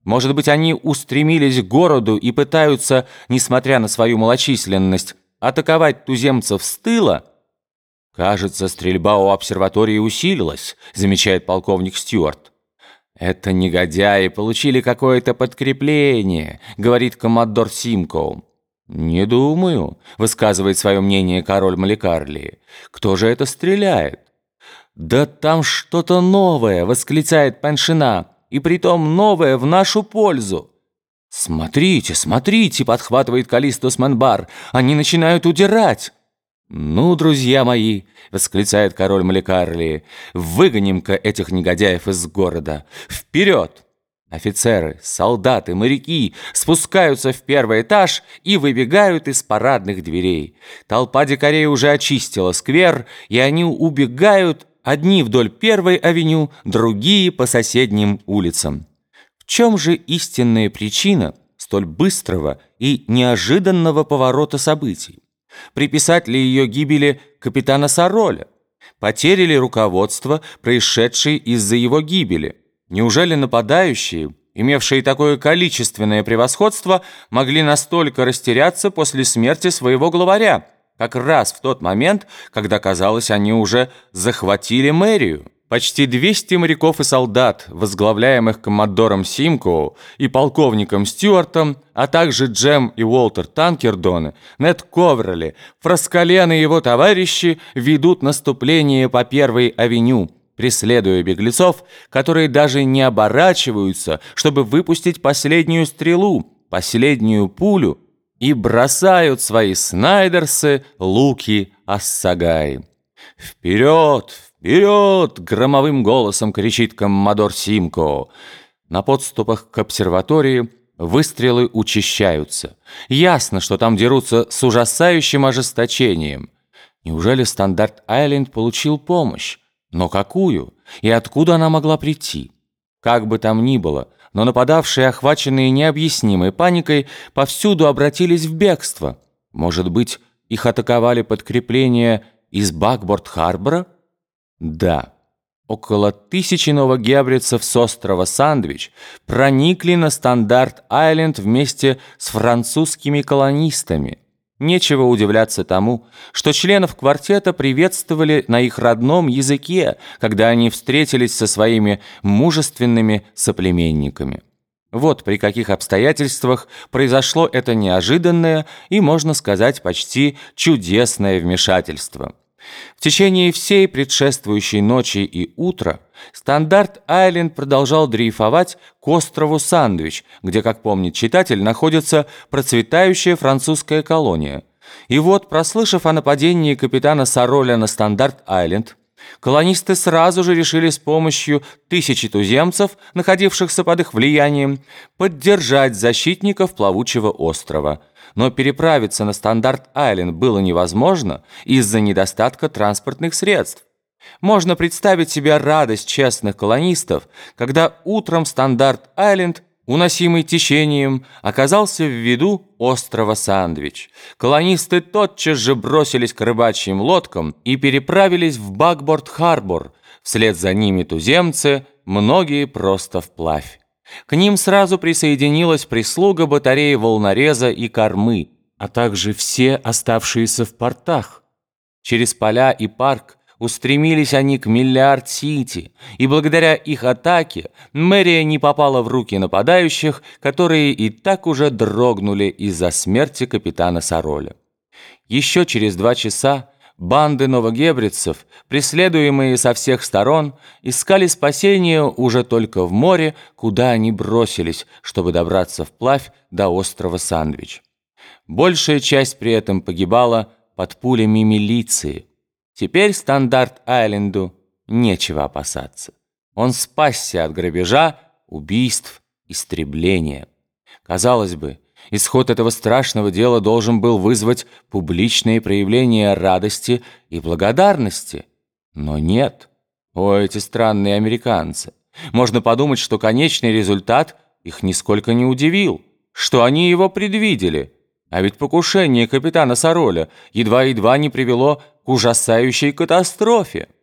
Может быть, они устремились к городу и пытаются, несмотря на свою малочисленность, атаковать туземцев с тыла? «Кажется, стрельба у обсерватории усилилась», — замечает полковник Стюарт. «Это негодяи получили какое-то подкрепление», — говорит коммодор Симкоу. «Не думаю», — высказывает свое мнение король Маликарли. «Кто же это стреляет?» «Да там что-то новое», — восклицает Паншина, «и притом новое в нашу пользу». «Смотрите, смотрите», — подхватывает Калистус Манбар, «они начинают удирать». «Ну, друзья мои», — восклицает король Маликарли, «выгоним-ка этих негодяев из города! Вперед!» Офицеры, солдаты, моряки спускаются в первый этаж и выбегают из парадных дверей. Толпа дикарей уже очистила сквер, и они убегают, одни вдоль первой авеню, другие по соседним улицам. В чем же истинная причина столь быстрого и неожиданного поворота событий? Приписать ли ее гибели капитана Сароля? Потери ли руководство, происшедшей из-за его гибели? Неужели нападающие, имевшие такое количественное превосходство, могли настолько растеряться после смерти своего главаря, как раз в тот момент, когда, казалось, они уже захватили мэрию? Почти 200 моряков и солдат, возглавляемых коммодором Симкоу и полковником Стюартом, а также Джем и Уолтер Танкердоны, Нед Коверли, Фраскален и его товарищи ведут наступление по Первой авеню, преследуя беглецов, которые даже не оборачиваются, чтобы выпустить последнюю стрелу, последнюю пулю, и бросают свои снайдерсы, луки, ассагаи. «Вперед! Вперед!» — громовым голосом кричит коммодор Симкоу. На подступах к обсерватории выстрелы учащаются. Ясно, что там дерутся с ужасающим ожесточением. Неужели Стандарт-Айленд получил помощь? Но какую? И откуда она могла прийти? Как бы там ни было, но нападавшие, охваченные необъяснимой паникой, повсюду обратились в бегство. Может быть, их атаковали подкрепления из Бакборд-Харбора? Да. Около 1000 новогебридцев с острова Сандвич проникли на Стандарт-Айленд вместе с французскими колонистами. Нечего удивляться тому, что членов квартета приветствовали на их родном языке, когда они встретились со своими мужественными соплеменниками. Вот при каких обстоятельствах произошло это неожиданное и, можно сказать, почти чудесное вмешательство. В течение всей предшествующей ночи и утра Стандарт-Айленд продолжал дрейфовать к острову Сандвич, где, как помнит читатель, находится процветающая французская колония. И вот, прослышав о нападении капитана Сароля на Стандарт-Айленд, колонисты сразу же решили с помощью 1000 туземцев, находившихся под их влиянием, поддержать защитников плавучего острова. Но переправиться на Стандарт-Айленд было невозможно из-за недостатка транспортных средств. Можно представить себе радость честных колонистов, когда утром Стандарт-Айленд, уносимый течением, оказался в виду острова Сандвич. Колонисты тотчас же бросились к рыбачьим лодкам и переправились в Бакборд-Харбор. Вслед за ними туземцы, многие просто вплавь. К ним сразу присоединилась прислуга батареи волнореза и кормы, а также все оставшиеся в портах. Через поля и парк устремились они к Миллиард-Сити, и благодаря их атаке мэрия не попала в руки нападающих, которые и так уже дрогнули из-за смерти капитана Сароля. Еще через 2 часа банды новогебридцев, преследуемые со всех сторон, искали спасения уже только в море, куда они бросились, чтобы добраться вплавь до острова Сандвич. Большая часть при этом погибала под пулями милиции. Теперь Стандарт-Айленду нечего опасаться. Он спасся от грабежа, убийств, истребления. Казалось бы, исход этого страшного дела должен был вызвать публичные проявления радости и благодарности. Но нет. О, эти странные американцы! Можно подумать, что конечный результат их нисколько не удивил, что они его предвидели. А ведь покушение капитана Сароля едва-едва не привело к ужасающей катастрофе.